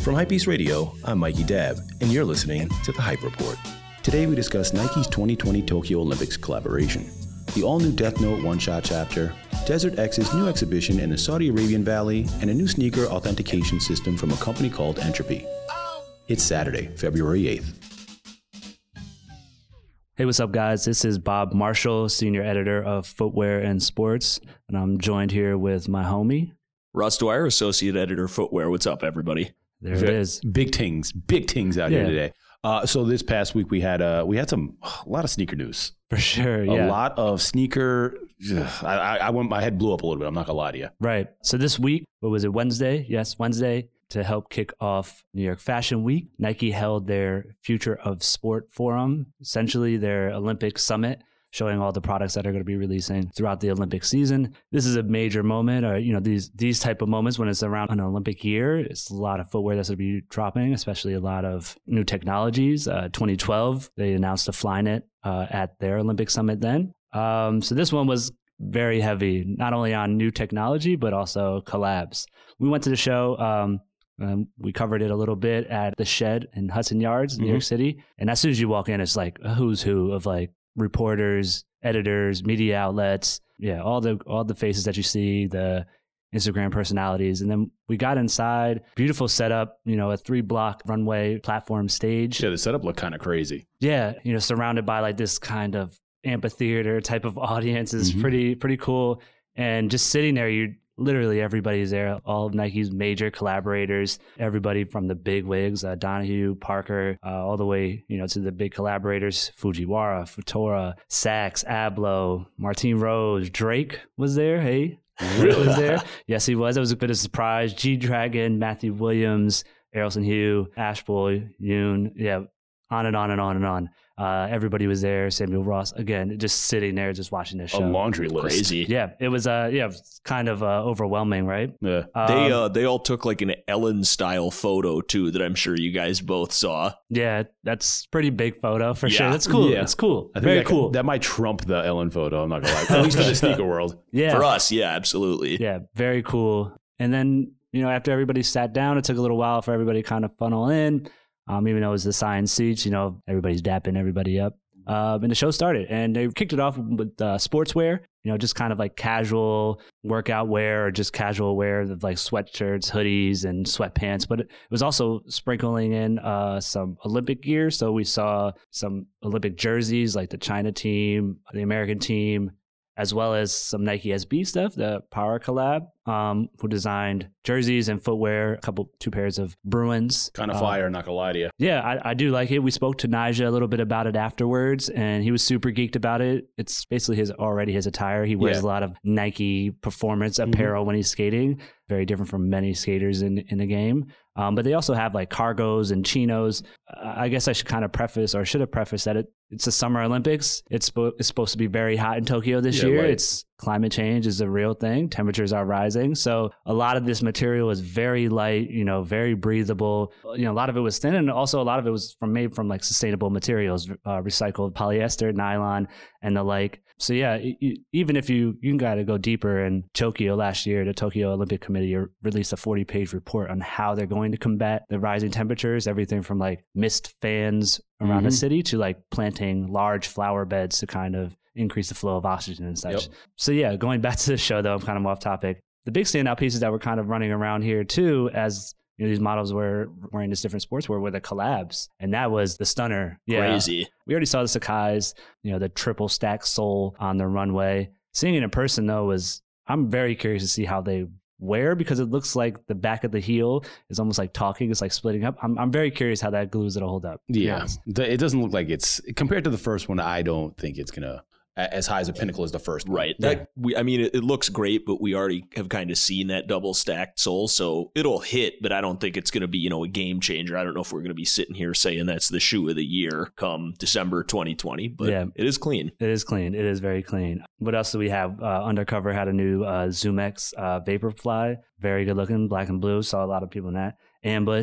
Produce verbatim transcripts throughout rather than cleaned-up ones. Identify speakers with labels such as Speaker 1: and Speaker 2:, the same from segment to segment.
Speaker 1: From Hypebeast Radio, I'm Mikey Dabb, and you're listening to The Hype Report. Today we discuss Nike's twenty twenty Tokyo Olympics collaboration, the all-new Death Note one-shot chapter, Desert X's new exhibition in the Saudi Arabian Valley, and a new sneaker authentication system from a company called Entropy. It's Saturday, February eighth.
Speaker 2: Hey, what's up, guys? This is Bob Marshall, senior editor of Footwear and Sports, and I'm joined here with my homie,
Speaker 3: Russ Dwyer, associate editor, Footwear. What's up, everybody?
Speaker 2: There it is.
Speaker 1: Big tings, big tings out
Speaker 2: Yeah.
Speaker 1: here today. Uh, so this past week we had uh, we had some a lot of sneaker news.
Speaker 2: For sure,
Speaker 1: A
Speaker 2: yeah.
Speaker 1: lot of sneaker. Ugh, I, I, I went. My head blew up a little bit. I'm not gonna lie to you.
Speaker 2: Right. So this week, what was it, Wednesday? Yes, Wednesday, to help kick off New York Fashion Week, Nike held their Future of Sport Forum, essentially their Olympic summit, showing all the products that are going to be releasing throughout the Olympic season. This is a major moment, or you know, these these type of moments when it's around an Olympic year. It's a lot of footwear that's going to be dropping, especially a lot of new technologies. Uh, twenty twelve, they announced a Flyknit uh, at their Olympic summit then. Um, so this one was very heavy, not only on new technology, but also collabs. We went to the show. Um, Um, we covered it a little bit at the Shed in Hudson Yards, New
Speaker 1: Mhm.
Speaker 2: York City. And as soon as you walk in, it's like a who's who of like reporters, editors, media outlets. Yeah, all the all the faces that you see, the Instagram personalities. And then we got inside, beautiful setup, you know, a three block runway platform stage.
Speaker 1: Yeah, the setup looked kind of crazy.
Speaker 2: Yeah, you know, surrounded by like this kind of amphitheater type of audience is
Speaker 1: Mhm.
Speaker 2: pretty pretty cool. And just sitting there, you literally everybody's there. All of Nike's major collaborators, everybody from the big wigs, uh, Donahue, Parker, uh, all the way, you know, to the big collaborators, Fujiwara, Futora, Saks, Abloh, Martine Rose, Drake was there. Hey, Drake was there. Yes, he was. It was a bit of a surprise. G-Dragon, Matthew Williams, Errolson Hugh, Ashboy, Yoon. Yeah, on and on and on and on. Uh, everybody was there. Samuel Ross, again, just sitting there, just watching this
Speaker 1: A
Speaker 2: show.
Speaker 1: laundry list.
Speaker 3: Crazy.
Speaker 2: Yeah, it was. Uh, yeah, it was kind of uh, overwhelming, right?
Speaker 1: Yeah.
Speaker 3: They
Speaker 2: Um,
Speaker 3: uh, they all took like an Ellen style photo too that I'm sure you guys both saw.
Speaker 2: yeah, that's pretty big photo for sure.
Speaker 3: Yeah.
Speaker 2: That's cool.
Speaker 1: Yeah.
Speaker 2: It's cool.
Speaker 1: I think
Speaker 2: Very
Speaker 1: that could-
Speaker 2: cool.
Speaker 1: that might trump the Ellen photo. I'm not gonna lie. At least for the sneaker world.
Speaker 2: yeah,
Speaker 3: For us, yeah, absolutely.
Speaker 2: yeah, very cool. And then you know, after everybody sat down, it took a little while for everybody to kind of funnel in. Um, even though it was the assigned seats, you know, everybody's dapping everybody up. Um, and the show started, and they kicked it off with uh, sportswear, you know, just kind of like casual workout wear or just casual wear of like sweatshirts, hoodies, and sweatpants. But it was also sprinkling in uh, some Olympic gear. So we saw some Olympic jerseys like the China team, the American team, as well as some Nike S B stuff, the Power collab, um, who designed jerseys and footwear, a couple, two pairs of Bruins.
Speaker 1: Kind of
Speaker 2: Uh,
Speaker 1: fire. Not gonna lie to you.
Speaker 2: yeah, I, I do like it. We spoke to Nigel a little bit about it afterwards, and he was super geeked about it. It's basically his already his attire. He wears
Speaker 1: Yeah.
Speaker 2: a lot of Nike performance
Speaker 1: Mhm.
Speaker 2: apparel when he's skating. Very different from many skaters in, in the game. Um, but they also have like cargos and chinos. Uh, I guess I should kind of preface, or should have prefaced that it, it's the Summer Olympics. It's, spo- it's supposed to be very hot in Tokyo this
Speaker 1: Yeah,
Speaker 2: year.
Speaker 1: right.
Speaker 2: It's climate change is a real thing. Temperatures are rising. So a lot of this material is very light, you know, very breathable. You know, a lot of it was thin, and also a lot of it was from made from like sustainable materials, uh, recycled polyester, nylon, and the like. So yeah, e- e- even if you you got to go deeper, in Tokyo last year, the Tokyo Olympic Committee released a forty page report on how they're going to combat the rising temperatures, everything from like mist fans around the
Speaker 1: Mhm.
Speaker 2: city to like planting large flower beds to kind of increase the flow of oxygen and such.
Speaker 1: Yep.
Speaker 2: So yeah, going back to the show though, I'm kind of off topic. The big standout pieces that were kind of running around here too, as you know, these models were wearing this different sportswear, were the collabs, and that was the stunner. Yeah,
Speaker 3: Crazy.
Speaker 2: we already saw the Sakai's, you know, the triple stack sole on the runway. Seeing it in person though was, I'm very curious to see how they wear, because it looks like the back of the heel is almost like talking. It's like splitting up. I'm I'm very curious how that glue is gonna hold up. to be
Speaker 1: Yeah,
Speaker 2: honest.
Speaker 1: The- it doesn't look like it's compared to the first one. I don't think it's gonna a- as high as a pinnacle as the first one.
Speaker 3: Right. That we I mean it, it looks great, but we already have kind of seen that double stacked sole, so it'll hit, but I don't think it's going to be, you know, a game changer. I don't know if we're going to be sitting here saying that's the shoe of the year come December twenty twenty, but
Speaker 2: Yeah.
Speaker 3: it is clean.
Speaker 2: It is clean. It is very clean. What else do we have? Uh, Undercover had a new uh, Zoom X uh, Vaporfly. Very good looking, black and blue. Saw a lot of people in that. Ambush.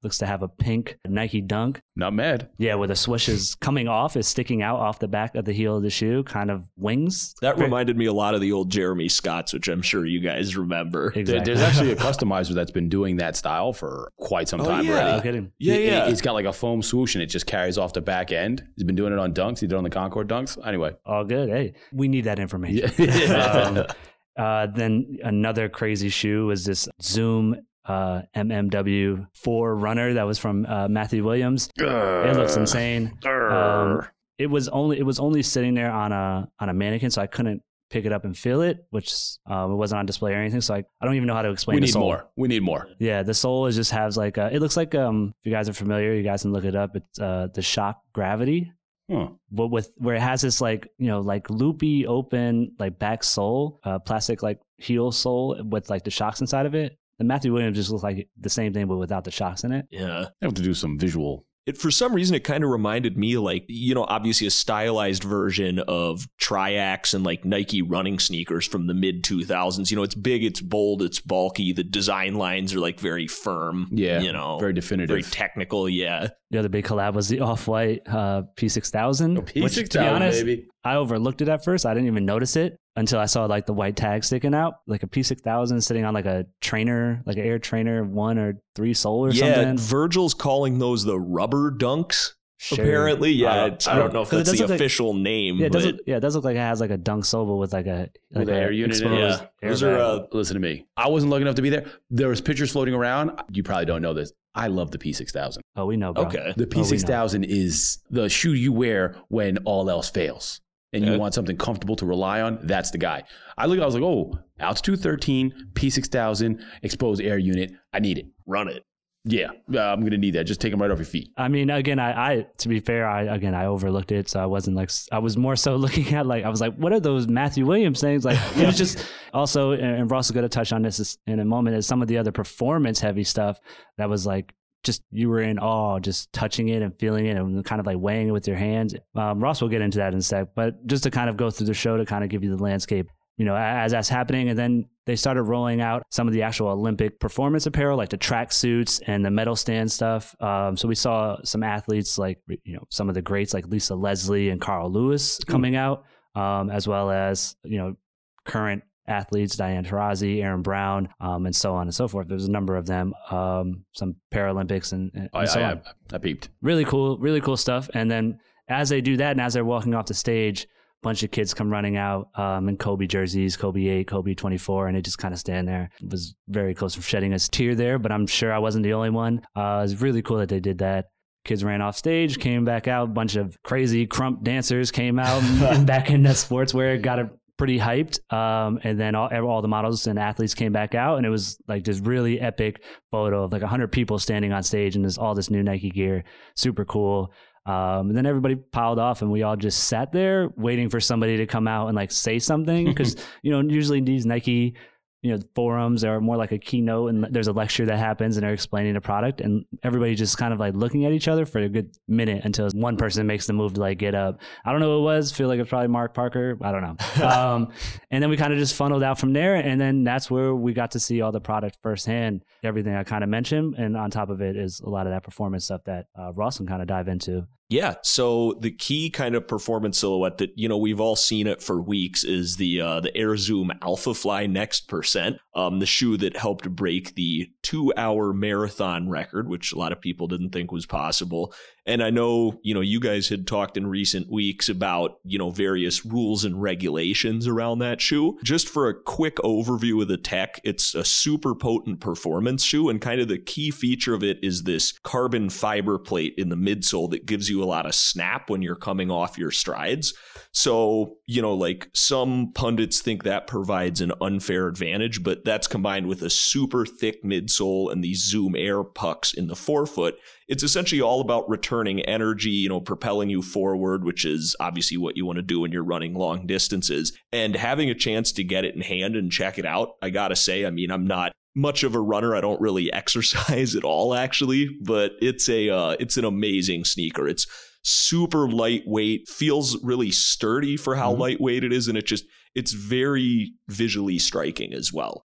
Speaker 2: looks to have a pink Nike Dunk.
Speaker 1: Not mad.
Speaker 2: Yeah, where the swoosh is coming off, is sticking out off the back of the heel of the shoe, kind of wings.
Speaker 3: That reminded me a lot of the old Jeremy Scotts, which I'm sure you guys remember.
Speaker 2: Exactly.
Speaker 1: There, there's actually a customizer that's been doing that style for quite some
Speaker 3: Oh,
Speaker 1: time
Speaker 3: yeah.
Speaker 1: already.
Speaker 2: No kidding.
Speaker 3: Yeah,
Speaker 1: It-
Speaker 3: yeah.
Speaker 1: it, it's got like a foam swoosh and it just carries off the back end. He's been doing it on dunks. He did it on the Concord dunks. Anyway.
Speaker 2: All good. Hey, we need that information.
Speaker 1: Yeah.
Speaker 2: um, uh, then another crazy shoe was this Zoom uh, M M W four runner that was from uh, Matthew Williams. It looks insane. Um, it was only it was only sitting there on a on a mannequin, so I couldn't pick it up and feel it, which um, it wasn't on display or anything. So I, I don't even know how to explain.
Speaker 1: we
Speaker 2: the
Speaker 1: need
Speaker 2: sole.
Speaker 1: more. We need more.
Speaker 2: Yeah, the sole is just has like a, it looks like um if you guys are familiar, you guys can look it up. It's uh, the Shock Gravity.
Speaker 1: Huh.
Speaker 2: But with where it has this like you know like loopy open like back sole, uh, plastic like heel sole with like the shocks inside of it. The Matthew Williams just looks like the same thing but without the shocks in it.
Speaker 3: Yeah.
Speaker 1: I have to do some visual.
Speaker 3: It, for some reason, it kind of reminded me like, you know, obviously a stylized version of Triax and like Nike running sneakers from the mid two thousands. You know, it's big, it's bold, it's bulky. The design lines are like very firm.
Speaker 1: Yeah.
Speaker 3: You know,
Speaker 1: Very definitive.
Speaker 3: very technical. Yeah.
Speaker 2: The other big collab was the Off-White uh, P six thousand.
Speaker 1: Oh, P
Speaker 2: which,
Speaker 1: six
Speaker 2: to be
Speaker 1: thousand,
Speaker 2: honest,
Speaker 1: baby.
Speaker 2: I overlooked it at first. I didn't even notice it until I saw like the white tag sticking out, like a P six thousand sitting on like a trainer, like an Air Trainer one or three sole or
Speaker 3: yeah.
Speaker 2: something.
Speaker 3: Virgil's calling those the rubber dunks.
Speaker 2: Sure.
Speaker 3: Apparently, yeah.
Speaker 1: Uh,
Speaker 3: it's- I don't know if
Speaker 2: 'cause it
Speaker 3: that's
Speaker 2: does
Speaker 3: the
Speaker 2: look like-
Speaker 3: official name.
Speaker 2: Yeah, it does
Speaker 3: but
Speaker 2: look, yeah, it does look like it has like a dunk sole but with like a like
Speaker 1: With an
Speaker 2: a
Speaker 1: air unit in it.
Speaker 2: exposed
Speaker 3: Yeah.
Speaker 2: air
Speaker 3: Those are,
Speaker 2: bag.
Speaker 3: uh,
Speaker 1: Listen to me. I wasn't lucky enough to be there. There was pictures floating around. You probably don't know this. I love the P six thousand.
Speaker 2: oh, we know, bro.
Speaker 3: Okay.
Speaker 1: The
Speaker 2: Oh,
Speaker 1: P
Speaker 2: we
Speaker 1: six
Speaker 2: know.
Speaker 1: thousand is the shoe you wear when all else fails. And
Speaker 3: Yeah.
Speaker 1: you want something comfortable to rely on, that's the guy. I look, I was like, oh, altitude thirteen, P six thousand, exposed air unit. I need it.
Speaker 3: Run it.
Speaker 1: Yeah, uh, I'm going to need that. Just take them right off your feet.
Speaker 2: I mean, again, I, I to be fair, I again I overlooked it, so I wasn't like I was more so looking at like I was like, what are those Matthew Williams things? Like it was just also, and Ross is going to touch on this in a moment, is some of the other performance heavy stuff that was like just you were in awe, just touching it and feeling it and kind of like weighing it with your hands. Um, Ross will get into that in a sec, but just to kind of go through the show to kind of give you the landscape. You know, as that's happening, and then they started rolling out some of the actual Olympic performance apparel, like the track suits and the medal stand stuff. Um, so we saw some athletes like, you know, some of the greats like Lisa Leslie and Carl Lewis coming out, um, as well as, you know, current athletes, Diane Taurasi, Aaron Brown, um, and so on and so forth. There's a number of them, um, some Paralympics and, and
Speaker 1: I,
Speaker 2: so
Speaker 1: I,
Speaker 2: on.
Speaker 1: I, I peeped.
Speaker 2: Really cool, really cool stuff. And then as they do that and as they're walking off the stage, bunch of kids come running out um, in Kobe jerseys, Kobe eight, Kobe twenty-four, and they just kind of stand there. It was very close to shedding a tear there, but I'm sure I wasn't the only one. Uh, it was really cool that they did that. Kids ran off stage, came back out. A bunch of crazy crump dancers came out and back into sportswear, got it pretty hyped. Um, and then all, all the models and athletes came back out, and it was like this really epic photo of like one hundred people standing on stage and there's all this new Nike gear. Super cool. Um, and then everybody piled off and we all just sat there waiting for somebody to come out and like say something. Because, you know, usually these Nike, you know, forums are more like a keynote and there's a lecture that happens and they're explaining the product and everybody just kind of like looking at each other for a good minute until one person makes the move to like get up. I don't know who it was. Feel like it's probably Mark Parker. I don't know. um, and then we kind of just funneled out from there. And then that's where we got to see all the product firsthand, everything I kind of mentioned. And on top of it is a lot of that performance stuff that uh, Ross can kind of dive into.
Speaker 3: Yeah. So the key kind of performance silhouette that, you know, we've all seen it for weeks is the uh, the Air Zoom Alpha Fly Next Percent, um, the shoe that helped break the two hour marathon record, which a lot of people didn't think was possible. And I know, you know, you guys had talked in recent weeks about, you know, various rules and regulations around that shoe. Just for a quick overview of the tech, it's a super potent performance shoe. And kind of the key feature of it is this carbon fiber plate in the midsole that gives you a lot of snap when you're coming off your strides. So, you know, like some pundits think that provides an unfair advantage, but that's combined with a super thick midsole and these Zoom Air pucks in the forefoot. It's essentially all about returning energy, you know, propelling you forward, which is obviously what you want to do when you're running long distances. And having a chance to get it in hand and check it out, I gotta say, I mean, I'm not much of a runner. I don't really exercise at all, actually, but it's a uh, it's an amazing sneaker. It's super lightweight, feels really sturdy for how
Speaker 1: Mm-hmm.
Speaker 3: lightweight it is, and it just it's very visually striking as well.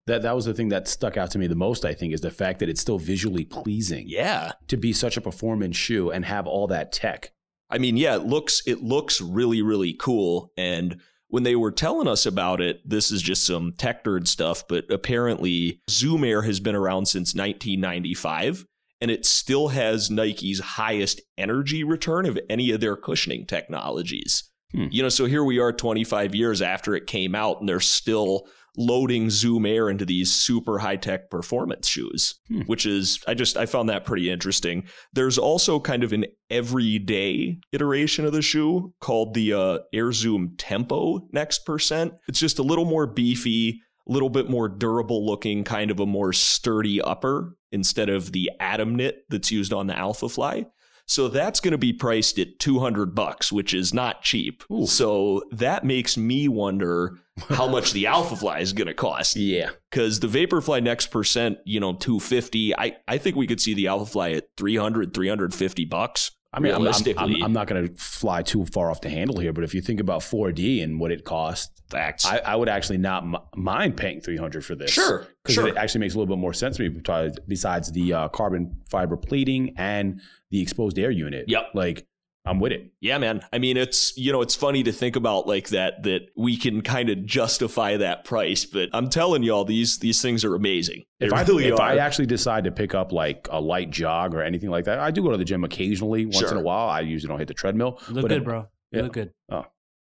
Speaker 1: That that was the thing that stuck out to me the most, I think, is the fact that it's still visually pleasing.
Speaker 3: Yeah.
Speaker 1: To be such a performance shoe and have all that tech.
Speaker 3: I mean, yeah, it looks it looks really, really cool. And when they were telling us about it, this is just some tech nerd stuff, but apparently Zoom Air has been around since nineteen ninety-five, and it still has Nike's highest energy return of any of their cushioning technologies. Hmm. You know, so here we are twenty-five years after it came out, and they're still loading Zoom Air into these super high-tech performance shoes, hmm. which is, I just, I found that pretty interesting. There's also kind of an everyday iteration of the shoe called the uh, Air Zoom Tempo Next Percent. It's just a little more beefy, a little bit more durable looking, kind of a more sturdy upper instead of the Atom Knit that's used on the Alpha Fly. So that's going to be priced at two hundred bucks, which is not cheap. Ooh. So that makes me wonder how much the Alpha Fly is going to cost.
Speaker 1: Yeah.
Speaker 3: Because the Vaporfly Next Percent, you know, two hundred fifty dollars, I, I think we could see the Alpha Fly at three hundred, three hundred fifty bucks.
Speaker 1: I mean, I'm, I'm, I'm not going to fly too far off the handle here, but if you think about four D and what it costs,
Speaker 3: Facts.
Speaker 1: I, I would actually not m- mind paying three hundred dollars for this.
Speaker 3: Sure.
Speaker 1: Because
Speaker 3: sure.
Speaker 1: it actually makes a little bit more sense to me besides the uh, carbon fiber plating and the exposed air unit.
Speaker 3: Yep.
Speaker 1: Like, I'm with it.
Speaker 3: Yeah, man. I mean, it's, you know, it's funny to think about like that, that we can kind of justify that price, but I'm telling y'all, these, these things are amazing. They
Speaker 1: If, I,
Speaker 3: really
Speaker 1: if
Speaker 3: are.
Speaker 1: I actually decide to pick up like a light jog or anything like that, I do go to the gym occasionally once
Speaker 3: Sure.
Speaker 1: in a while. I usually don't hit the treadmill.
Speaker 2: You look
Speaker 1: but
Speaker 2: good,
Speaker 1: if,
Speaker 2: bro. You
Speaker 1: yeah.
Speaker 2: look good.
Speaker 1: Oh.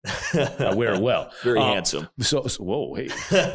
Speaker 1: I wear it well.
Speaker 3: Very
Speaker 1: um,
Speaker 3: handsome.
Speaker 1: So, so, whoa, hey.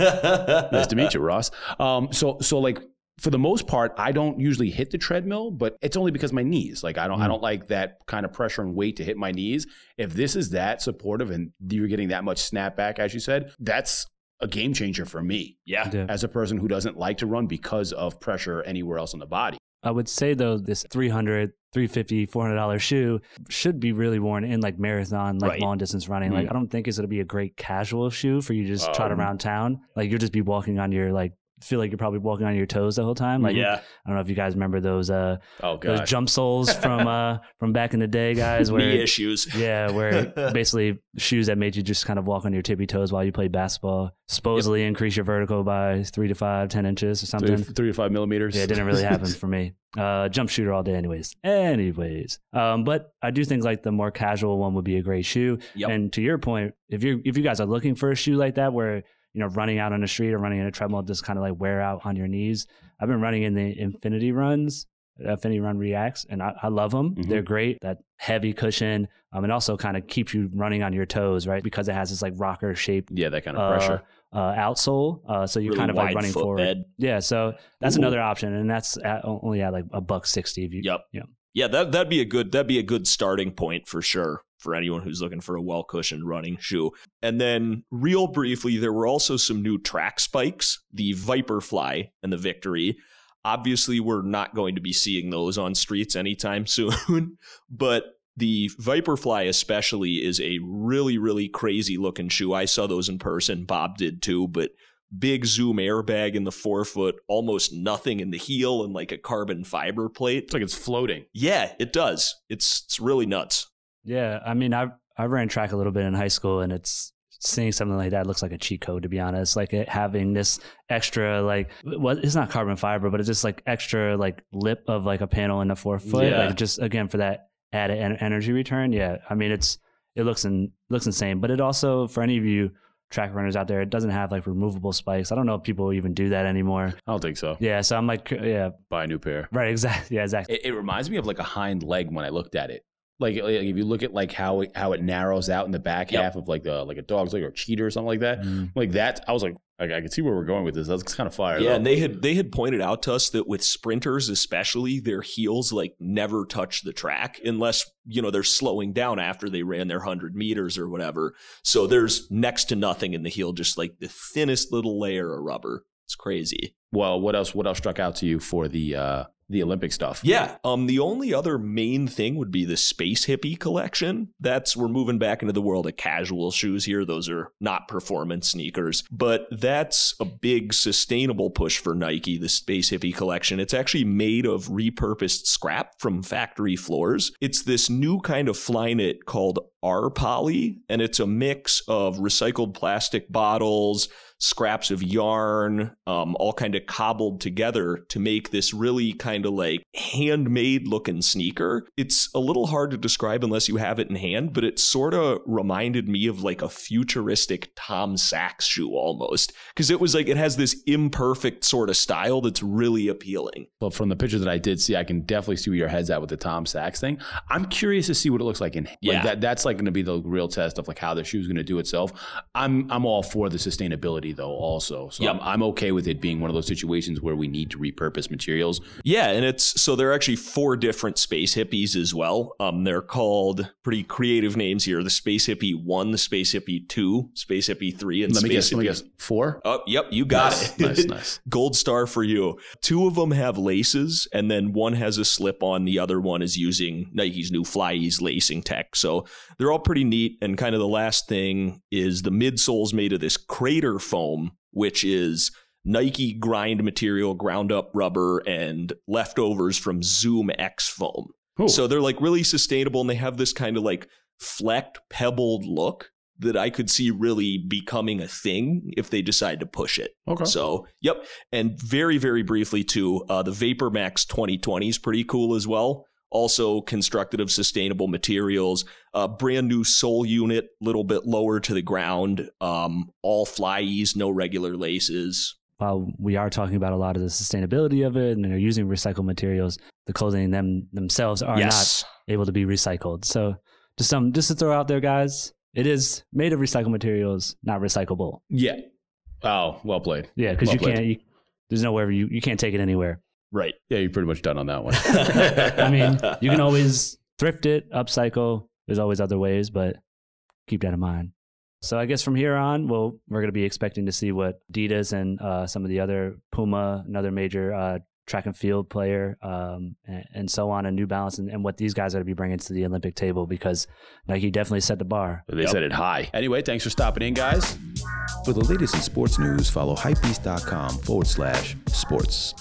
Speaker 1: Nice to meet you, Ross. Um, so, so like, for the most part, I don't usually hit the treadmill, but it's only because my knees. Like I don't, mm. I don't like that kind of pressure and weight to hit my knees. If this is that supportive and you're getting that much snapback, as you said, that's a game changer for me.
Speaker 3: Yeah.
Speaker 2: Yeah.
Speaker 1: As a person who doesn't like to run because of pressure anywhere else in the body.
Speaker 2: I would say though, this three hundred, three fifty, four hundred dollars shoe should be really worn in like marathon, like
Speaker 3: Right.
Speaker 2: long distance running.
Speaker 1: Mm-hmm.
Speaker 2: Like I don't think it's going to be a great casual shoe for you to just trot
Speaker 1: Um,
Speaker 2: around town. Like you'll just be walking on your like, feel like you're probably walking on your toes the whole time. Like,
Speaker 3: Yeah.
Speaker 2: I don't know if you guys remember those, uh,
Speaker 1: Oh,
Speaker 2: those
Speaker 1: God.
Speaker 2: jump soles from, uh, from back in the day, guys, where,
Speaker 3: Knee issues.
Speaker 2: yeah, where basically shoes that made you just kind of walk on your tippy toes while you play basketball, supposedly increase your vertical by three to five, ten inches or something.
Speaker 1: Three, three to five millimeters.
Speaker 2: Yeah, it didn't really happen for me. Uh, jump shooter all day anyways. Anyways. Um, but I do think like the more casual one would be a great shoe.
Speaker 3: Yep.
Speaker 2: And to your point, if you if you guys are looking for a shoe like that where, you know, running out on the street or running in a treadmill just kind of like wear out on your knees. I've been running in the Infinity Runs, Infinity Run Reacts, and I, I love them.
Speaker 1: Mhm.
Speaker 2: They're great. That heavy cushion. Um, and also kind of keeps you running on your toes, right? Because it has this like rocker shape
Speaker 1: Yeah, that kind of
Speaker 2: uh,
Speaker 1: pressure.
Speaker 2: uh, outsole. Uh, so you're
Speaker 3: Really
Speaker 2: kind of like
Speaker 3: wide
Speaker 2: running forward.
Speaker 3: footbed.
Speaker 2: Yeah, so that's
Speaker 3: Ooh.
Speaker 2: another option, and that's at, only at like a buck sixty. If you,
Speaker 3: Yep.
Speaker 2: Yeah.
Speaker 3: Yeah, that that'd be a good that'd be a good starting point for sure for anyone who's looking for a well cushioned running shoe. And then, real briefly, there were also some new track spikes, the Viperfly and the Victory. Obviously, we're not going to be seeing those on streets anytime soon, but the Viperfly especially is a really, really crazy looking shoe. I saw those in person. Bob did too, but big Zoom airbag in the forefoot, almost nothing in the heel, and like a carbon fiber plate.
Speaker 1: It's like it's floating.
Speaker 3: Yeah, it does. It's it's really nuts.
Speaker 2: Yeah, I mean, I I ran track a little bit in high school, and it's seeing something like that looks like a cheat code, to be honest. Like it having this extra, like, well, it's not carbon fiber, but it's just like extra, like lip of like a panel in the forefoot,
Speaker 3: Yeah.
Speaker 2: like just again for that added en- energy return. Yeah, I mean, it's it looks in looks insane, but it also for any of you track runners out there, it doesn't have like removable spikes. I don't know if people even do that anymore.
Speaker 1: I don't think so.
Speaker 2: Yeah, so I'm like, yeah,
Speaker 1: Buy a new pair.
Speaker 2: right, exactly, yeah, exactly.
Speaker 1: It, it reminds me of like a hind leg when I looked at it. Like, like if you look at like how it, how it narrows out in the back
Speaker 3: Yep.
Speaker 1: half of like the like a dog's leg or a cheetah or something like that.
Speaker 2: Mm.
Speaker 1: Like that, I was like, I, I could see where we're going with this. That's kind of fire.
Speaker 3: Yeah,
Speaker 1: though.
Speaker 3: and they had they had pointed out to us that with sprinters especially, their heels like never touch the track unless, you know, they're slowing down after they ran their one hundred meters or whatever. So there's next to nothing in the heel, just like the thinnest little layer of rubber. It's crazy.
Speaker 1: Well, what else? What else struck out to you for the uh, the Olympic stuff?
Speaker 3: Yeah. Um. The only other main thing would be the Space Hippie collection. That's we're moving back into the world of casual shoes here. Those are not performance sneakers, but that's a big sustainable push for Nike. The Space Hippie collection. It's actually made of repurposed scrap from factory floors. It's this new kind of Flyknit called R-Poly, and it's a mix of recycled plastic bottles, scraps of yarn, um, all kind of cobbled together to make this really kind of like handmade looking sneaker. It's a little hard to describe unless you have it in hand, but it sort of reminded me of like a futuristic Tom Sachs shoe almost, because it was like it has this imperfect sort of style that's really appealing.
Speaker 1: But from the picture that I did see, I can definitely see where your head's at with the Tom Sachs thing. I'm curious to see what it looks like in like
Speaker 3: yeah.
Speaker 1: that. That's like going to be the real test of like how the shoe's going to do itself. I'm I'm all for the sustainability though also. So yep. I'm, I'm okay with it being one of those situations where we need to repurpose materials.
Speaker 3: Yeah, and it's so there are actually four different Space Hippies as well. Um, they're called pretty creative names here: the Space Hippie One, the Space Hippie Two, Space Hippie Three, and
Speaker 1: let
Speaker 3: Space
Speaker 1: me guess,
Speaker 3: Hippie.
Speaker 1: Let me guess, four.
Speaker 3: Oh, yep, you got
Speaker 1: nice,
Speaker 3: it.
Speaker 1: Nice, nice.
Speaker 3: Gold star for you. Two of them have laces, and then one has a slip on. The other one is using Nike's new Fly Ease lacing tech. So they're all pretty neat. And kind of the last thing is the midsole's made of this crater foam, which is Nike grind material, ground up rubber, and leftovers from Zoom X foam. Ooh. So they're like really sustainable, and they have this kind of like flecked, pebbled look that I could see really becoming a thing if they decide to push it.
Speaker 1: Okay.
Speaker 3: So, yep. And very, very briefly too, uh, the Vapor Max twenty twenty is pretty cool as well. Also constructed of sustainable materials, a brand new sole unit, a little bit lower to the ground, um, all Fly Ease, no regular laces.
Speaker 2: While we are talking about a lot of the sustainability of it and they're using recycled materials, the clothing them themselves are
Speaker 3: yes.
Speaker 2: not able to be recycled. So just some just to throw out there, guys, it is made of recycled materials, not recyclable.
Speaker 1: Yeah. Oh, well played.
Speaker 2: Yeah, because
Speaker 1: well
Speaker 2: you
Speaker 1: played.
Speaker 2: can't. You, there's nowhere you you can't take it anywhere.
Speaker 3: Right.
Speaker 1: Yeah, you're pretty much done on that one.
Speaker 2: I mean, you can always thrift it, upcycle. There's always other ways, but keep that in mind. So I guess from here on, well, we're going to be expecting to see what Adidas and uh, some of the other Puma, another major uh, track and field player, um, and, and so on, and New Balance, and, and what these guys are going to be bringing to the Olympic table, because Nike definitely set the bar.
Speaker 1: They yep. set it high. Anyway, thanks for stopping in, guys.
Speaker 4: For the latest in sports news, follow hypebeast.com forward slash sports.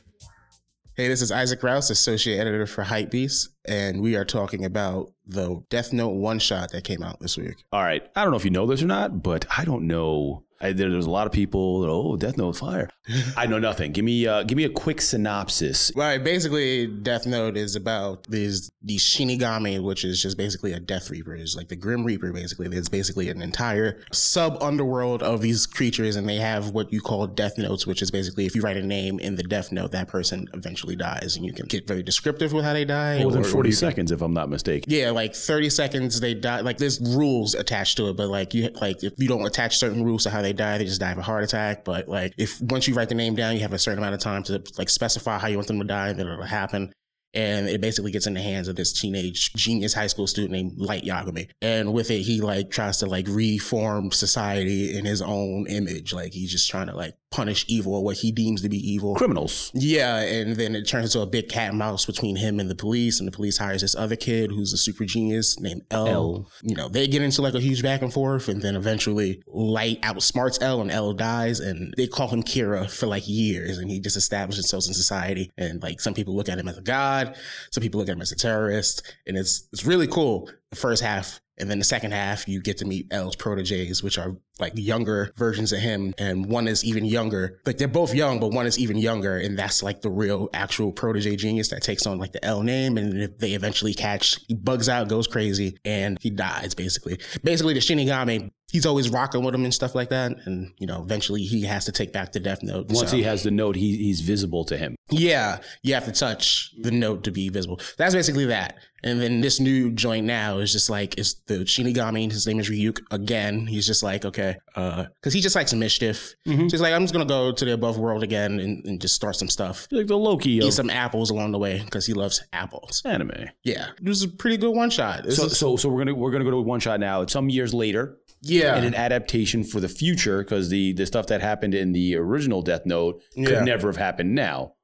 Speaker 5: Hey, this is Isaac Rouse, Associate Editor for Hypebeast, and we are talking about the Death Note one-shot that came out this week.
Speaker 1: All right. I don't know if you know this or not, but I don't know. I, there, there's a lot of people that, oh, Death Note fire. I know nothing. Give me uh, give me a quick synopsis.
Speaker 5: Right. Basically, Death Note is about these these Shinigami, which is just basically a Death Reaper. It's like the Grim Reaper, basically. It's basically an entire sub-underworld of these creatures, and they have what you call Death Notes, which is basically if you write a name in the Death Note, that person eventually dies, and you can get very descriptive with how they die.
Speaker 1: More than forty seconds, if I'm not mistaken.
Speaker 5: Yeah, like thirty seconds, they die. Like there's rules attached to it, but like you like if you don't attach certain rules to how they die, they just die of a heart attack. But like if once you write the name down, you have a certain amount of time to like specify how you want them to die, then it'll happen. And it basically gets in the hands of this teenage genius high school student named Light Yagami. And with it, he like tries to like reform society in his own image. Like he's just trying to like punish evil, or what he deems to be evil.
Speaker 1: Criminals.
Speaker 5: Yeah. And then it turns into a big cat and mouse between him and the police. And the police hires this other kid who's a super genius named L. L. You know, they get into like a huge back and forth. And then eventually Light outsmarts L, and L dies. And they call him Kira for like years. And he just established himself in society. And like some people look at him as a god. Some people look at him as a terrorist, and it's it's really cool. The first half, and then the second half, you get to meet L's proteges, which are like younger versions of him, and one is even younger. Like they're both young, but one is even younger, and that's like the real actual protege genius that takes on like the L name, and if they eventually catch, he bugs out, goes crazy, and he dies basically. Basically, the Shinigami, he's always rocking with him and stuff like that, and you know, eventually he has to take back the Death Note.
Speaker 1: Once
Speaker 5: so.
Speaker 1: he has the note, he he's visible to him.
Speaker 5: Yeah, you have to touch the note to be visible. That's basically that. And then this new joint now is just like, it's the Shinigami, his name is Ryuk again. He's just like, okay, uh, cause he just likes mischief. Mm-hmm. So he's like, I'm just gonna go to the above world again and, and just start some stuff.
Speaker 1: Like the Loki.
Speaker 5: Eat
Speaker 1: of
Speaker 5: some apples along the way, cause he loves apples.
Speaker 1: Anime.
Speaker 5: Yeah. It was a pretty good one shot.
Speaker 1: So, so, so we're gonna, we're gonna go to one shot now. Some years later.
Speaker 5: Yeah.
Speaker 1: And an adaptation for the future, because the, the stuff that happened in the original Death Note could
Speaker 5: yeah.
Speaker 1: never have happened now.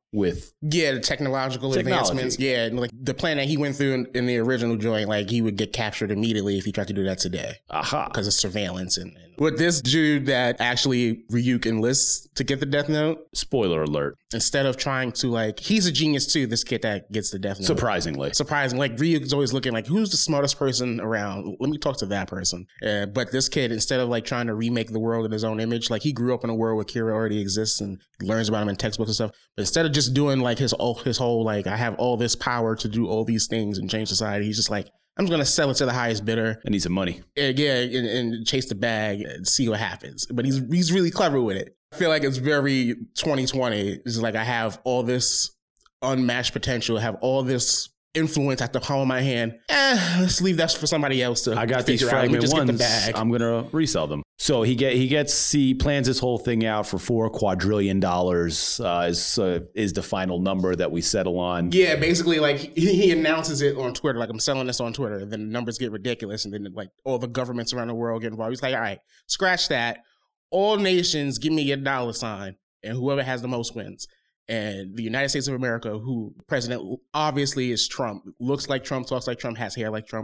Speaker 1: with
Speaker 5: yeah, the technological
Speaker 1: Technology.
Speaker 5: advancements. Yeah, and like the plan that he went through in, in the original joint, like he would get captured immediately if he tried to do that today.
Speaker 1: aha.
Speaker 5: Because of surveillance. And, and with this dude that actually Ryuk enlists to get the Death Note,
Speaker 1: Spoiler alert.
Speaker 5: instead of trying to like, he's a genius too, this kid that gets the Death Note.
Speaker 1: Surprisingly.
Speaker 5: Surprising. Like Ryuk's always looking like, who's the smartest person around? Let me talk to that person. Uh, but this kid, instead of like trying to remake the world in his own image, like he grew up in a world where Kira already exists and learns about him in textbooks and stuff. But instead of just doing like his, his whole, like, I have all this power to do all these things and change society, he's just like, I'm just going to sell it to the highest bidder.
Speaker 1: I need some money.
Speaker 5: And, yeah, and, and chase the bag and see what happens. But he's he's really clever with it. I feel like it's very twenty twenty. It's like I have all this unmatched potential, have all this influence at the palm of my hand. Eh, let's leave that for somebody else to
Speaker 1: I got these
Speaker 5: figure out. Let me
Speaker 1: fragment
Speaker 5: just get the
Speaker 1: ones.
Speaker 5: bag.
Speaker 1: I'm gonna resell them. So he get he gets he plans this whole thing out for four quadrillion dollars. Uh, is uh, is the final number that we settle on?
Speaker 5: Yeah, basically, like he, he announces it on Twitter, like I'm selling this on Twitter. And then the numbers get ridiculous, and then like all the governments around the world get involved. He's like, all right, scratch that. All nations, give me your dollar sign, and whoever has the most wins. And the United States of America, who president obviously is Trump, looks like Trump, talks like Trump, has hair like Trump,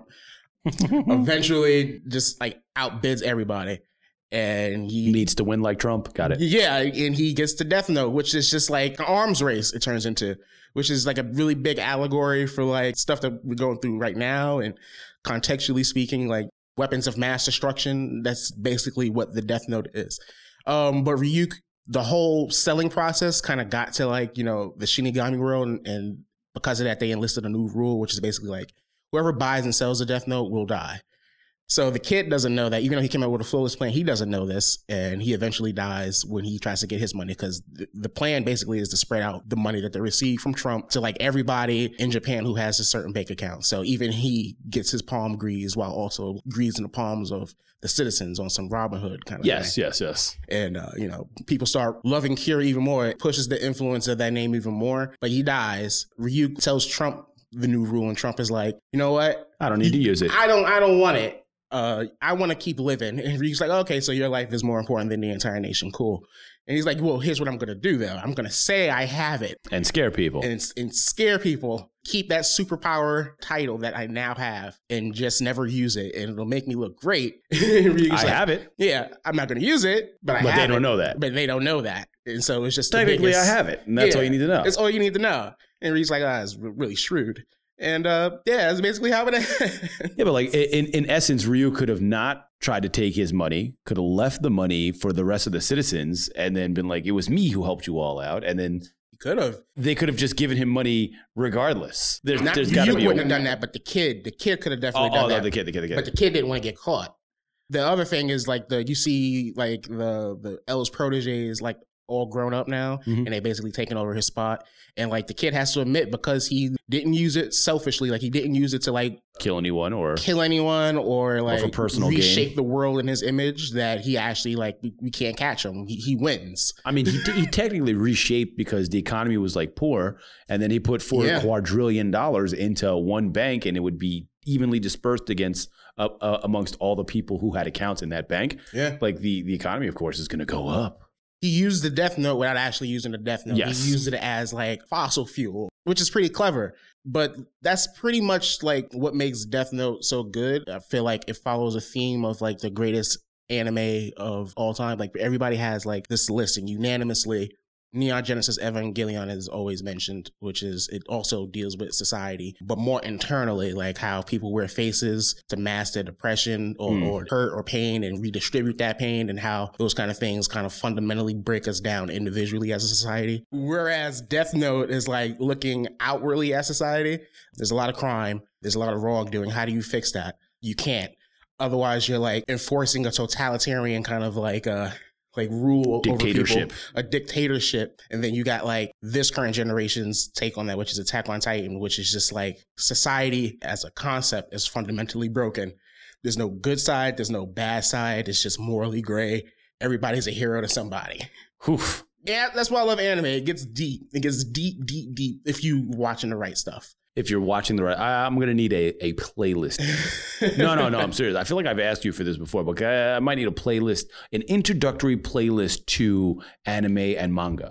Speaker 5: eventually just like outbids everybody. And he
Speaker 1: Needs to win like Trump. Got it.
Speaker 5: Yeah, and he gets the Death Note, which is just like an arms race, it turns into, which is like a really big allegory for like stuff that we're going through right now. And contextually speaking, like weapons of mass destruction, that's basically what the Death Note is. Um, but Ryuk, the whole selling process kind of got to like, you know, the Shinigami world. And, and because of that, they enlisted a new rule, which is basically like whoever buys and sells the Death Note will die. So the kid doesn't know that, even though he came up with a flawless plan, he doesn't know this. And he eventually dies when he tries to get his money, because th- the plan basically is to spread out the money that they receive from Trump to like everybody in Japan who has a certain bank account. So even he gets his palm greased while also greasing the palms of the citizens on some Robin Hood kind of
Speaker 1: Yes,
Speaker 5: thing.
Speaker 1: yes, yes.
Speaker 5: And, uh, you know, people start loving Kira even more. It pushes the influence of that name even more. But he dies. Ryuk tells Trump the new rule, and Trump is like, you know what?
Speaker 1: I don't need to use it.
Speaker 5: I don't, I don't want it. Uh, I want to keep living. And Ryuk's like, okay, so your life is more important than the entire nation. Cool. And he's like, well, here's what I'm going to do, though. I'm going to say I have it.
Speaker 1: And scare people.
Speaker 5: And, and scare people. Keep that superpower title that I now have and just never use it. And it'll make me look great. I
Speaker 1: I have it.
Speaker 5: Yeah, I'm not going to use it, but I
Speaker 1: But
Speaker 5: have
Speaker 1: they don't
Speaker 5: it.
Speaker 1: know that.
Speaker 5: But they don't know that. And so it's just the
Speaker 1: Technically, I
Speaker 5: biggest-
Speaker 1: have it. And that's
Speaker 5: Yeah,
Speaker 1: all you need to know.
Speaker 5: It's all you need to know. And Ryuk's like, ah, it's really shrewd. And uh, yeah, that's basically how it ends.
Speaker 1: Yeah, but like in, in essence, Ryu could have not tried to take his money, could have left the money for the rest of the citizens and then been like, it was me who helped you all out. And then
Speaker 5: He could have.
Speaker 1: they could have just given him money regardless. There's,
Speaker 5: Not,
Speaker 1: there's
Speaker 5: you
Speaker 1: got to be
Speaker 5: wouldn't
Speaker 1: a,
Speaker 5: have done that, but the kid, the kid could have
Speaker 1: Oh,
Speaker 5: definitely
Speaker 1: oh
Speaker 5: done
Speaker 1: no,
Speaker 5: that.
Speaker 1: the kid, the kid, the kid.
Speaker 5: But the kid didn't want to get caught. The other thing is like the you see like the the L's protege is like all grown up now,
Speaker 1: Mhm.
Speaker 5: and they basically taking over his spot. And like the kid has to admit, because he didn't use it selfishly, like he didn't use it to like
Speaker 1: Kill anyone or
Speaker 5: kill anyone or like
Speaker 1: for personal gain.
Speaker 5: reshape the world in his image, that he actually like we, we can't catch him. He, he wins.
Speaker 1: I mean, he, he technically reshaped because the economy was like poor, and then he put four
Speaker 5: Yeah.
Speaker 1: quadrillion dollars into one bank, and it would be evenly dispersed against uh, uh, amongst all the people who had accounts in that bank.
Speaker 5: Yeah.
Speaker 1: Like the the economy, of course, is going to go up.
Speaker 5: He used the Death Note without actually using the Death Note.
Speaker 1: Yes.
Speaker 5: He used it as like fossil fuel, which is pretty clever. But that's pretty much like what makes Death Note so good. I feel like it follows a theme of like the greatest anime of all time. Like everybody has like this list, and unanimously Neon Genesis Evangelion is always mentioned, which is it also deals with society, but more internally, like how people wear faces to mask their depression or,
Speaker 1: Mm.
Speaker 5: or hurt or pain and redistribute that pain, and how those kind of things kind of fundamentally break us down individually as a society. Whereas Death Note is like looking outwardly at society. There's a lot of crime. There's a lot of wrongdoing. How do you fix that? You can't. Otherwise, you're like enforcing a totalitarian kind of like a like rule
Speaker 1: Dictatorship.
Speaker 5: over people, a dictatorship. And then you got like this current generation's take on that, which is Attack on Titan, which is just like society as a concept is fundamentally broken. There's no good side. There's no bad side. It's just morally gray. Everybody's a hero to somebody.
Speaker 1: Oof.
Speaker 5: Yeah, that's why I love anime. It gets deep. It gets deep, deep, deep if you watching the right stuff.
Speaker 1: If you're watching the right, I, I'm going to need a, a playlist. no, no, no, I'm serious. I feel like I've asked you for this before, but I, I might need a playlist, an introductory playlist to anime and manga.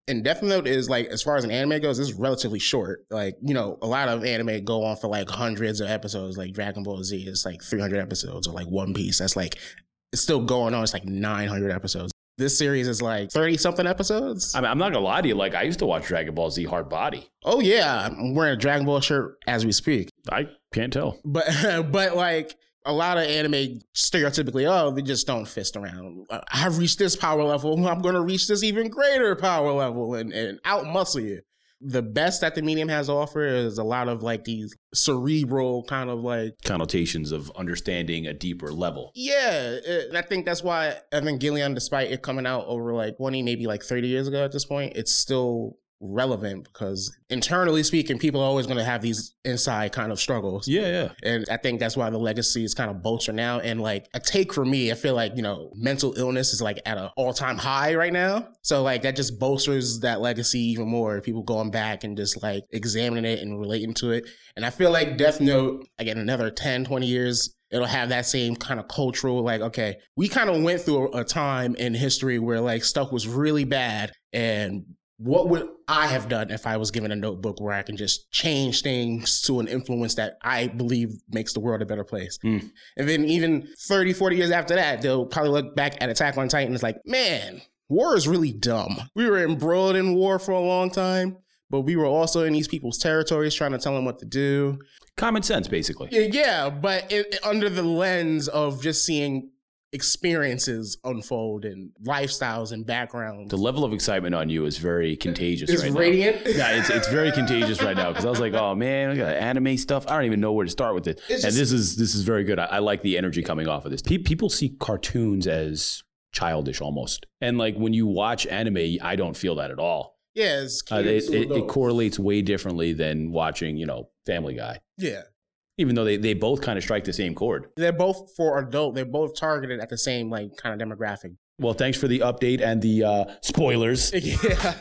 Speaker 5: And Death Note is like, as far as an anime goes, it's relatively short. Like, you know, a lot of anime go on for like hundreds of episodes. Like Dragon Ball Z is like three hundred episodes, or like One Piece. That's like, it's still going on. It's like nine hundred episodes. This series is like thirty something episodes.
Speaker 1: I mean, I'm not gonna lie to you. Like, I used to watch Dragon Ball Z Hard Body.
Speaker 5: Oh yeah, I'm wearing a Dragon Ball shirt as we speak.
Speaker 1: I can't tell.
Speaker 5: But but like a lot of anime stereotypically, oh, they just don't fist around. I've reached this power level. I'm gonna reach this even greater power level and and outmuscle you. The best that the medium has to offer is a lot of like these cerebral kind of like
Speaker 1: connotations of understanding a deeper level.
Speaker 5: Yeah, and I think that's why Evangelion, despite it coming out over like twenty, maybe like thirty years ago at this point, it's still relevant because internally speaking, people are always going to have these inside kind of struggles.
Speaker 1: Yeah, yeah.
Speaker 5: And I think that's why the legacy is kind of bolstered now. And like a take for me, I feel like, you know, mental illness is like at an all-time high right now. So like that just bolsters that legacy even more. People going back and just like examining it and relating to it. And I feel like Death Note, again, another ten, twenty years, it'll have that same kind of cultural, like, okay, we kind of went through a time in history where like stuff was really bad, and what would I have done if I was given a notebook where I can just change things to an influence that I believe makes the world a better place? Mm. And then even thirty, forty years after that, they'll probably look back at Attack on Titan and it's like, man, war is really dumb. We were embroiled in war for a long time, but we were also in these people's territories trying to tell them what to do.
Speaker 1: Common sense, basically.
Speaker 5: Yeah, but it, under the lens of just seeing experiences unfold and lifestyles and backgrounds.
Speaker 1: The level of excitement on you is very contagious
Speaker 5: it's
Speaker 1: right
Speaker 5: radiant.
Speaker 1: now. Yeah, it's it's very contagious right now because I was like, oh man, I got anime stuff. I don't even know where to start with it. It's and just, this is this is very good. I, I like the energy coming off of this. Pe- people see cartoons as childish almost, and like when you watch anime, I don't feel that at all.
Speaker 5: Yeah, it's
Speaker 1: uh, it, it, it correlates way differently than watching, you know, Family Guy.
Speaker 5: Yeah.
Speaker 1: Even though they, they both kind of strike the same chord.
Speaker 5: They're both for adult. They're both targeted at the same like kind of demographic.
Speaker 1: Well, thanks for the update and the uh, spoilers.
Speaker 5: Yeah.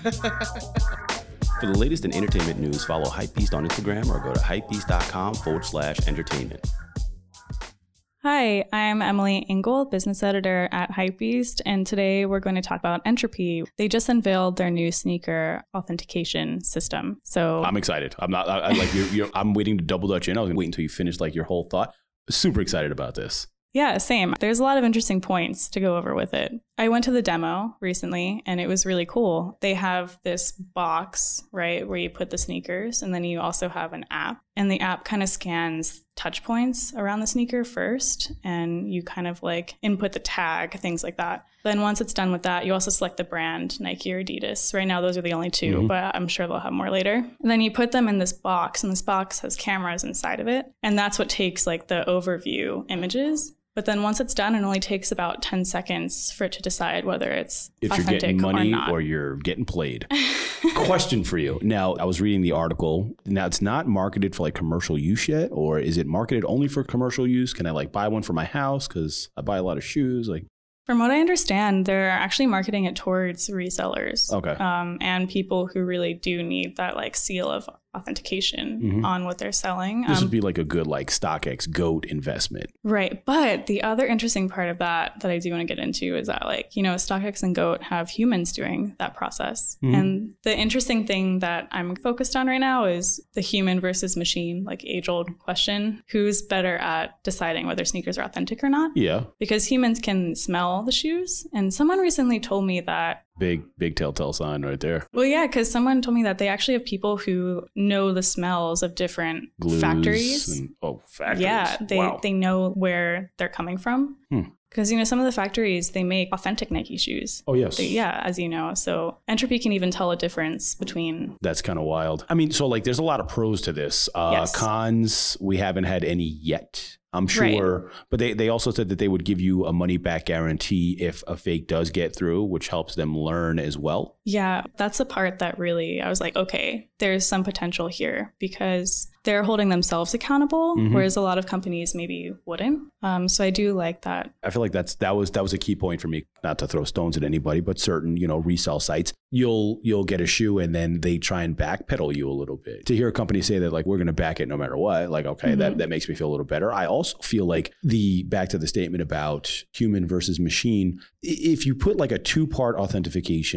Speaker 4: For the latest in entertainment news, follow Hypebeast on Instagram or go to hypebeast.com forward slash entertainment.
Speaker 6: Hi, I'm Emily Engel, business editor at Hypebeast, and today we're going to talk about Entropy. They just unveiled their new sneaker authentication system. So
Speaker 1: I'm excited. I'm not I, I like you're, you're, I'm waiting to double dutch in. I was gonna wait until you finish like your whole thought. Super excited about this.
Speaker 6: Yeah, same. There's a lot of interesting points to go over with it. I went to the demo recently and it was really cool. They have this box, right, where you put the sneakers, and then you also have an app, and the app kind of scans touch points around the sneaker first, and you kind of like input the tag, things like that. Then once it's done with that, you also select the brand, Nike or Adidas. Right now, those are the only two, mm-hmm. but I'm sure they'll have more later. And then you put them in this box, and this box has cameras inside of it. And that's what takes like the overview images. But then once it's done, it only takes about ten seconds for it to decide whether it's
Speaker 1: if
Speaker 6: authentic
Speaker 1: you're getting money
Speaker 6: or, not.
Speaker 1: or you're getting played. Question for you. Now, I was reading the article. Now, it's not marketed for like commercial use yet, or is it marketed only for commercial use? Can I like buy one for my house? Because I buy a lot of shoes. Like,
Speaker 6: from what I understand, they're actually marketing it towards resellers.
Speaker 1: Okay.
Speaker 6: Um, and people who really do need that like seal of authentication mm-hmm. on what they're selling.
Speaker 1: This
Speaker 6: um,
Speaker 1: would be like a good like StockX GOAT investment.
Speaker 6: Right. But the other interesting part of that that I do want to get into is that like, you know, StockX and GOAT have humans doing that process. Mm-hmm. And the interesting thing that I'm focused on right now is the human versus machine, like age old question. Who's better at deciding whether sneakers are authentic or not?
Speaker 1: Yeah.
Speaker 6: Because humans can smell the shoes. And someone recently told me that
Speaker 1: Big, big telltale sign right there.
Speaker 6: Well, yeah, because someone told me that they actually have people who know the smells of different
Speaker 1: Glues
Speaker 6: factories.
Speaker 1: And, oh, factories.
Speaker 6: Yeah, they,
Speaker 1: wow.
Speaker 6: they know where they're coming from.
Speaker 1: Hmm.
Speaker 6: Because, you know, some of the factories, they make authentic Nike shoes.
Speaker 1: Oh, yes.
Speaker 6: They, yeah, as you know. So Entropy can even tell a difference between...
Speaker 1: That's kind of wild. I mean, so like there's a lot of pros to this. Uh,
Speaker 6: yes.
Speaker 1: Cons, we haven't had any yet. I'm sure, right. But they, they also said that they would give you a money back guarantee if a fake does get through, which helps them learn as well.
Speaker 6: Yeah, that's the part that really, I was like, okay, there's some potential here because they're holding themselves accountable, mm-hmm. whereas a lot of companies maybe wouldn't. Um, so I do like that.
Speaker 1: I feel like that's that was that was a key point for me, not to throw stones at anybody, but certain, you know, resale sites, you'll you'll get a shoe and then they try and backpedal you a little bit. To hear a company say that like we're going to back it no matter what, like okay, mm-hmm. that that makes me feel a little better. I also feel like the back to the statement about human versus machine, if you put like a two-part authentication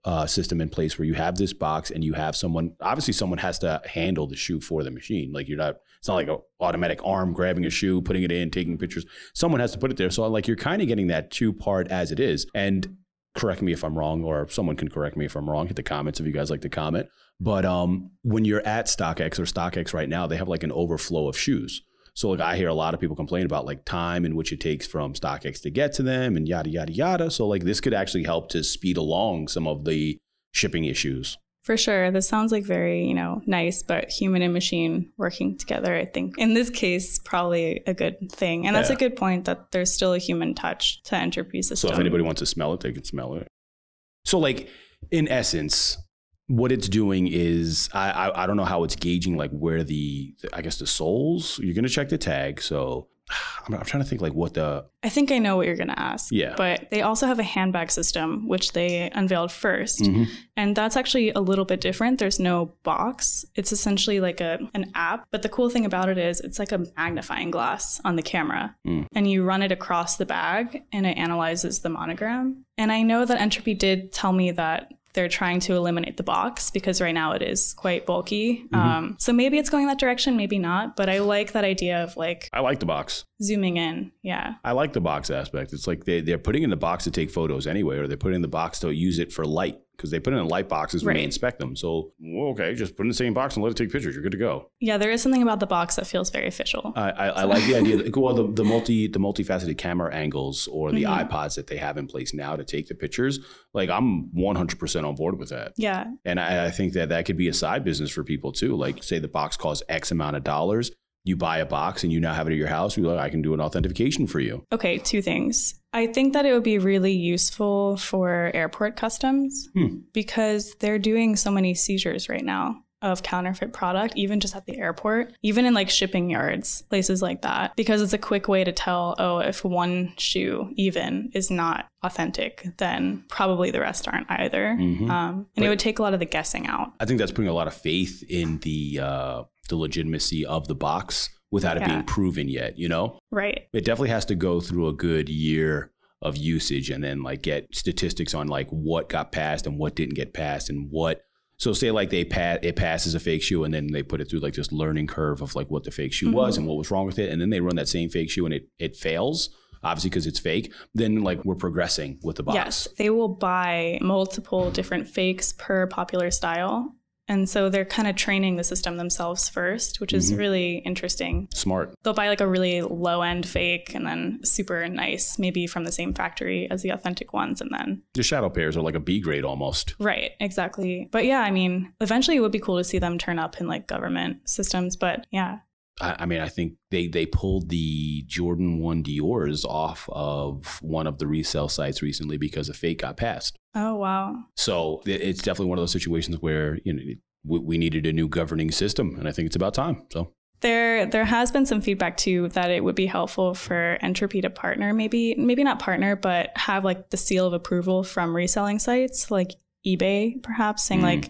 Speaker 1: uh, system in place where you have this box and you have someone, obviously someone has to handle the shoe for the machine. Like you're not, it's not like an automatic arm grabbing a shoe, putting it in, taking pictures. Someone has to put it there. So like you're kind of getting that two part as it is. And correct me if I'm wrong, or someone can correct me if I'm wrong. Hit the comments if you guys like to comment. But um, when you're at StockX or StockX right now, they have like an overflow of shoes. So like I hear a lot of people complain about like time in which it takes from StockX to get to them and yada, yada, yada. So like this could actually help to speed along some of the shipping issues.
Speaker 6: For sure. This sounds like very, you know, nice, but human and machine working together, I think in this case, probably a good thing. And that's yeah. a good point that there's still a human touch to Entropy system.
Speaker 1: So if anybody wants to smell it, they can smell it. So like in essence, what it's doing is, I, I I don't know how it's gauging like where the, I guess the soles, you're going to check the tag. So I'm, I'm trying to think like what the...
Speaker 6: I think I know what you're going to ask.
Speaker 1: Yeah.
Speaker 6: But they also have a handbag system, which they unveiled first.
Speaker 1: Mm-hmm.
Speaker 6: And that's actually a little bit different. There's no box. It's essentially like a an app. But the cool thing about it is it's like a magnifying glass on the camera.
Speaker 1: Mm.
Speaker 6: And you run it across the bag and it analyzes the monogram. And I know that Entropy did tell me that they're trying to eliminate the box because right now it is quite bulky. Mm-hmm. Um, so maybe it's going that direction, maybe not. But I like that idea of like...
Speaker 1: I like the box.
Speaker 6: Zooming in, yeah.
Speaker 1: I like the box aspect. It's like they, they're putting in the box to take photos anyway, or they're putting in the box to use it for light. Because they put it in light boxes when
Speaker 6: right.
Speaker 1: they inspect them. So, well, okay, just put it in the same box and let it take pictures. You're good to go.
Speaker 6: Yeah, there is something about the box that feels very official.
Speaker 1: I, I, I like the idea that, well, the, the multi the multifaceted camera angles or the mm-hmm. iPods that they have in place now to take the pictures. Like, I'm one hundred percent on board with that.
Speaker 6: Yeah.
Speaker 1: And I, I think that that could be a side business for people too. Like, say the box costs X amount of dollars. You buy a box and you now have it at your house. You're like, I can do an authentication for you.
Speaker 6: Okay, two things. I think that it would be really useful for airport customs
Speaker 1: hmm.
Speaker 6: because they're doing so many seizures right now of counterfeit product, even just at the airport, even in like shipping yards, places like that, because it's a quick way to tell, oh, if one shoe even is not authentic, then probably the rest aren't either.
Speaker 1: Mm-hmm.
Speaker 6: Um, and
Speaker 1: but
Speaker 6: it would take a lot of the guessing out.
Speaker 1: I think that's putting a lot of faith in the uh, the legitimacy of the box without it
Speaker 6: yeah.
Speaker 1: being proven yet, you know?
Speaker 6: Right.
Speaker 1: It definitely has to go through a good year of usage and then like get statistics on like what got passed and what didn't get passed and what. So say like they pass, it passes a fake shoe and then they put it through like this learning curve of like what the fake shoe mm-hmm. was and what was wrong with it. And then they run that same fake shoe and it, it fails, obviously because it's fake. Then like we're progressing with the box.
Speaker 6: Yes, they will buy multiple different fakes per popular style. And so they're kind of training the system themselves first, which is mm-hmm. really interesting.
Speaker 1: Smart.
Speaker 6: They'll buy like a really low end fake and then super nice, maybe from the same factory as the authentic ones. And then
Speaker 1: the shadow pairs are like a B grade almost.
Speaker 6: Right, exactly. But yeah, I mean, eventually it would be cool to see them turn up in like government systems. But yeah.
Speaker 1: I, I mean, I think they, they pulled the Jordan one Dior's off of one of the resale sites recently because a fake got passed.
Speaker 6: Oh, wow.
Speaker 1: So it's definitely one of those situations where, you know, we, we needed a new governing system, and I think it's about time. So
Speaker 6: there there has been some feedback, too, that it would be helpful for Entropy to partner, maybe maybe not partner, but have like the seal of approval from reselling sites like eBay, perhaps, saying mm. like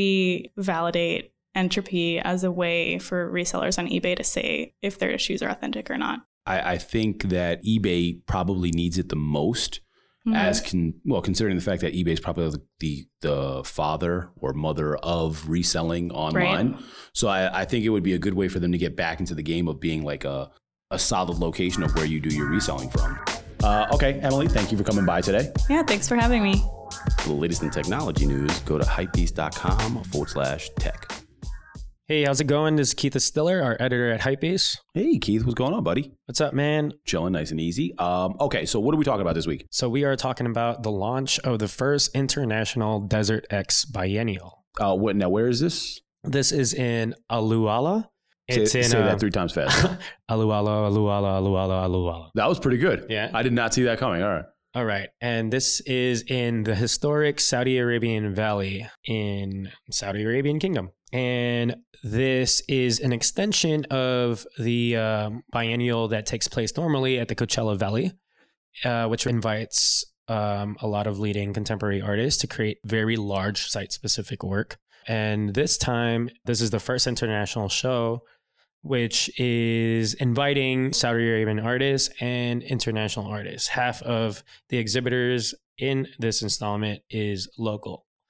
Speaker 6: we validate Entropy as a way for resellers on eBay to say if their shoes are authentic or not.
Speaker 1: I, I think that eBay probably needs it the most. Mm-hmm. As can well, considering the fact that eBay is probably the, the the father or mother of reselling online, right. So I, I think it would be a good way for them to get back into the game of being like a a solid location of where you do your reselling from. Uh, okay, Emily, thank you for coming by today.
Speaker 6: Yeah, thanks for having me.
Speaker 4: For the latest in technology news, go to hypebeast.com forward slash tech.
Speaker 7: Hey, how's it going? This is Keith Stiller, our editor at Hypebeast.
Speaker 1: Hey, Keith, what's going on, buddy?
Speaker 7: What's up, man?
Speaker 1: Chilling, nice and easy. Um, okay, so what are we talking about this week?
Speaker 7: So we are talking about the launch of the first international Desert X Biennial.
Speaker 1: Uh, what now? Where is this?
Speaker 7: This is in Aluala.
Speaker 1: It's say, in, say uh, that three times fast.
Speaker 7: Aluala, Aluala, Aluala, Aluala.
Speaker 1: That was pretty good.
Speaker 7: Yeah,
Speaker 1: I did not see that coming. All right.
Speaker 7: All right. And this is in the historic Saudi Arabian Valley in Saudi Arabian Kingdom. And this is an extension of the um, biennial that takes place normally at the Coachella Valley, uh, which invites um, a lot of leading contemporary artists to create very large site-specific work. And this time, this is the first international show, which is inviting Saudi Arabian artists and international artists. Half of the exhibitors in this installment is local.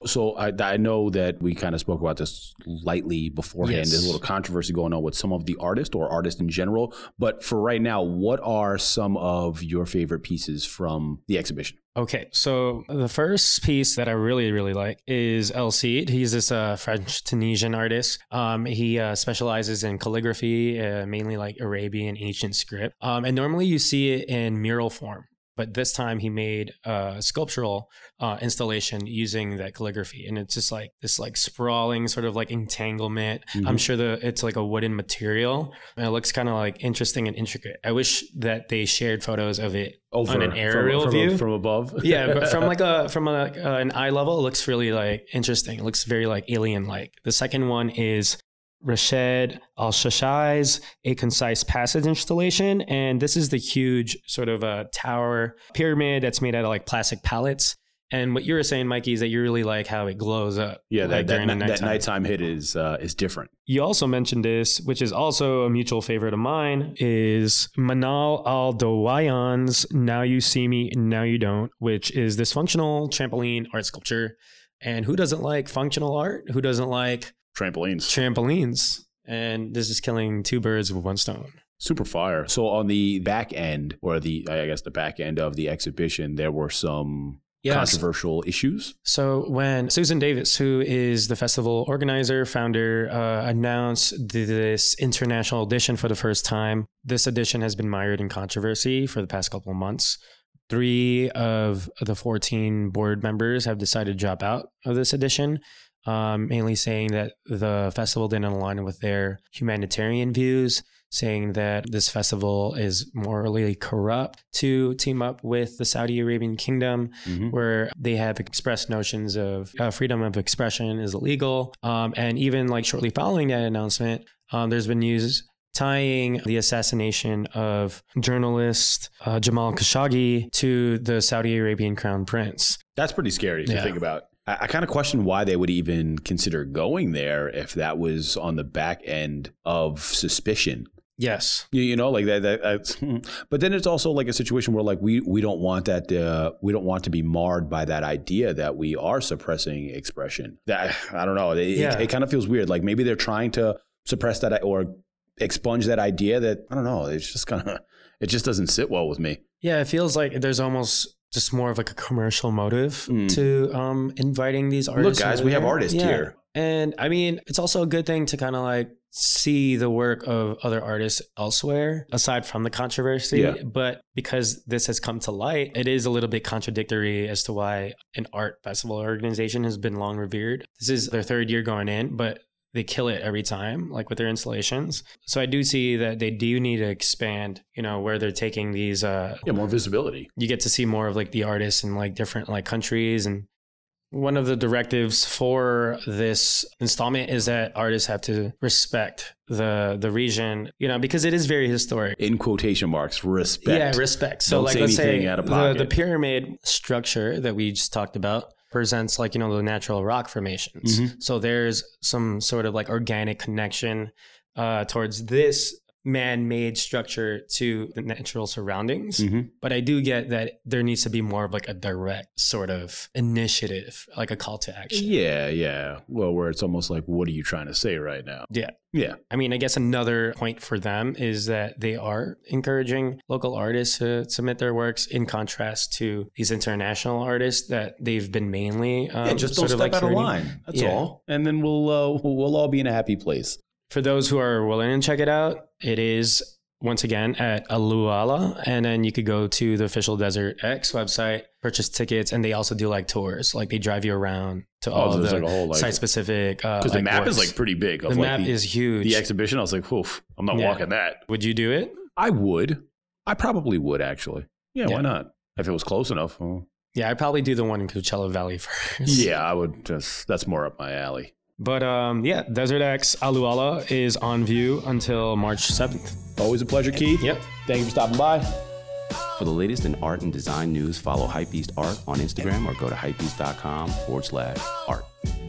Speaker 1: So I, I know that we kind of spoke about this lightly beforehand.
Speaker 7: Yes.
Speaker 1: There's a little controversy going on with some of the artists or artists in general. But for right now, what are some of your favorite pieces from the exhibition?
Speaker 7: Okay, so the first piece that I really, really like is El Cid. He's this uh, French-Tunisian artist. Um, he uh, specializes in calligraphy, uh, mainly like Arabian ancient script. Um, and normally you see it in mural form. But this time he made a sculptural uh, installation using that calligraphy. And it's just like this like sprawling sort of like entanglement. Mm-hmm. I'm sure the it's like a wooden material. And it looks kind of like interesting and intricate. I wish that they shared photos of it Over, on an aerial
Speaker 1: from,
Speaker 7: view.
Speaker 1: From, from above?
Speaker 7: Yeah, but from like a from a, uh, an eye level, it looks really like interesting. It looks very like alien-like. The second one is Rashid Al-Shashai's A Concise Passage installation. And this is the huge sort of a tower pyramid that's made out of like plastic pallets. And what you were saying, Mikey, is that you really like how it glows up.
Speaker 1: Yeah,
Speaker 7: like
Speaker 1: that, that,
Speaker 7: during the nighttime.
Speaker 1: that nighttime hit is uh, is different.
Speaker 7: You also mentioned this, which is also a mutual favorite of mine, is Manal Al-Dawayan's Now You See Me, Now You Don't, which is this functional trampoline art sculpture. And who doesn't like functional art? Who doesn't like
Speaker 1: Trampolines.
Speaker 7: Trampolines. And this is killing two birds with one stone.
Speaker 1: Super fire. So on the back end, or the, I guess the back end of the exhibition, there were some yes. controversial issues.
Speaker 7: So when Susan Davis, who is the festival organizer, founder, uh, announced this international edition for the first time, this edition has been mired in controversy for the past couple of months. Three of the fourteen board members have decided to drop out of this edition. Um, mainly saying that the festival didn't align with their humanitarian views, saying that this festival is morally corrupt to team up with the Saudi Arabian Kingdom, mm-hmm. where they have expressed notions of uh, freedom of expression is illegal. Um, and even like shortly following that announcement, um, there's been news tying the assassination of journalist uh, Jamal Khashoggi to the Saudi Arabian crown prince.
Speaker 1: That's pretty scary to
Speaker 7: yeah.
Speaker 1: think about. I, I kind of question why they would even consider going there if that was on the back end of suspicion.
Speaker 7: Yes.
Speaker 1: You, you know, like that, that that's, but then it's also like a situation where like we, we don't want that, uh, we don't want to be marred by that idea that we are suppressing expression. That, I don't know. It, yeah. it, it kind of feels weird. Like maybe they're trying to suppress that or expunge that idea that, I don't know, it's just kind of, it just doesn't sit well with me.
Speaker 7: Yeah. It feels like there's almost just more of like a commercial motive mm. to um, inviting these artists.
Speaker 1: Look, guys, we have artists yeah. here.
Speaker 7: And I mean, it's also a good thing to kind of like see the work of other artists elsewhere, aside from the controversy. Yeah. But because this has come to light, it is a little bit contradictory as to why an art festival organization has been long revered. This is their third year going in, but they kill it every time, like with their installations. So I do see that they do need to expand, you know, where they're taking these. Uh,
Speaker 1: yeah, more visibility.
Speaker 7: You get to see more of like the artists in like different like countries. And one of the directives for this installment is that artists have to respect the the region, you know, because it is very historic.
Speaker 1: In quotation marks, respect.
Speaker 7: Yeah, respect. So
Speaker 1: Don't
Speaker 7: like,
Speaker 1: say
Speaker 7: let's say
Speaker 1: out of pocket.
Speaker 7: The, the pyramid structure that we just talked about presents like, you know, the natural rock formations. Mm-hmm. So there's some sort of like organic connection uh, towards this man-made structure to the natural surroundings. Mm-hmm. But I do get that there needs to be more of like a direct sort of initiative, like a call to action.
Speaker 1: Yeah, yeah. Well, where it's almost like, what are you trying to say right now?
Speaker 7: Yeah.
Speaker 1: Yeah.
Speaker 7: I mean, I guess another point for them is that they are encouraging local artists to submit their works in contrast to these international artists that they've been mainly um,
Speaker 1: yeah, just don't step
Speaker 7: like
Speaker 1: out of line. That's yeah. all. And then we'll uh, we'll all be in a happy place.
Speaker 7: For those who are willing to check it out, it is, once again, at Aluala. And then you could go to the official Desert X website, purchase tickets, and they also do like tours. Like they drive you around to
Speaker 1: oh,
Speaker 7: all
Speaker 1: so
Speaker 7: the
Speaker 1: like a whole, like,
Speaker 7: site-specific Because uh,
Speaker 1: the
Speaker 7: like
Speaker 1: map
Speaker 7: works.
Speaker 1: is like pretty big.
Speaker 7: The
Speaker 1: like
Speaker 7: map
Speaker 1: the,
Speaker 7: is huge.
Speaker 1: The exhibition, I was like, oof, I'm not yeah. walking that.
Speaker 7: Would you do it?
Speaker 1: I would. I probably would, actually. Yeah,
Speaker 7: yeah.
Speaker 1: why not? If it was close enough. Well.
Speaker 7: Yeah, I'd probably do the one in Coachella Valley first.
Speaker 1: Yeah, I would just, that's more up my alley.
Speaker 7: But um, yeah, Desert X Aluala is on view until March seventh.
Speaker 1: Always a pleasure, Keith.
Speaker 7: Yep.
Speaker 1: Thank you for stopping by.
Speaker 4: For the latest in art and design news, follow Hypebeast Art on Instagram or go to hypebeast.com forward slash art.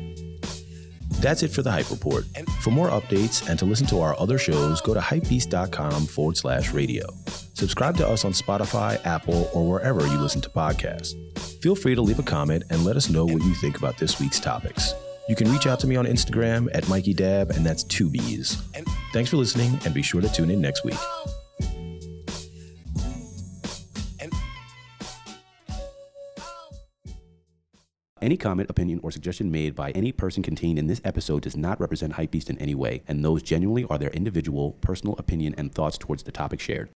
Speaker 1: That's it for the Hype Report. For more updates and to listen to our other shows, go to hypebeast.com forward slash radio. Subscribe to us on Spotify, Apple, or wherever you listen to podcasts. Feel free to leave a comment and let us know what you think about this week's topics. You can reach out to me on Instagram at Mikey Dab, and that's two B's. Thanks for listening, and be sure to tune in next week.
Speaker 4: Any comment, opinion, or suggestion made by any person contained in this episode does not represent Hypebeast in any way, and those genuinely are their individual, personal opinion and thoughts towards the topic shared.